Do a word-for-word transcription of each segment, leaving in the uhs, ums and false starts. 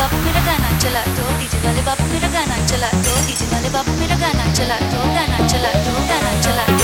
बाबू मेरा गाना चला दो, डीजे वाले बाबू मेरा गाना चला दो, डीजे वाले बाबू मेरा गाना चला दो, गाना चला दो, गाना चला दो।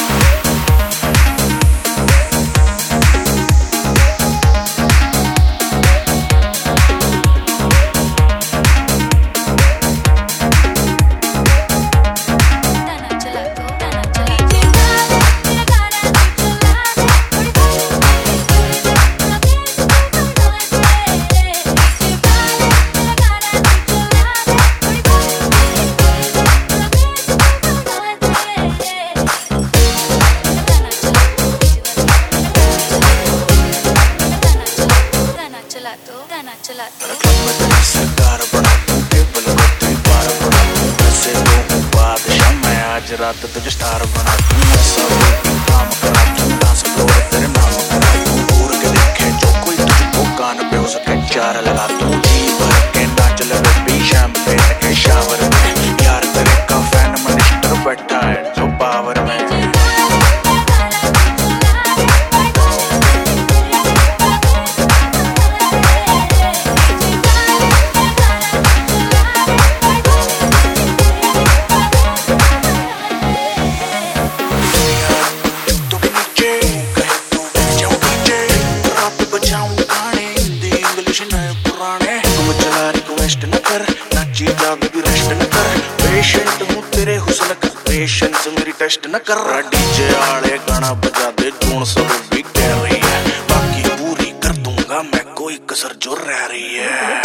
सरकार बना दूं, टेबल को तू बार बना दूं, ऐसे तो बादशाह मैं आज रात तुझे स्टार बना दूं, ऐसा कोई काम करा दूं, डांस फ्लोर तेरे नाम करा दूं, दूर के देखे जो कोई तुझको कान पे उसके चार लगा दूं, जी भर के नाच लगे पी शैंपेन के शावर में, यार तेरे का फैन मिनिस्टर बैठा है जो पावर में। पेशेंट हूँ तेरे हुस्न का, पेशेंस मेरी टेस्ट न कर, डीजे आले गाना बजा दे जोन सब भी कह रही है, बाकी पूरी कर दूंगा मैं कोई कसर जो रह रही है।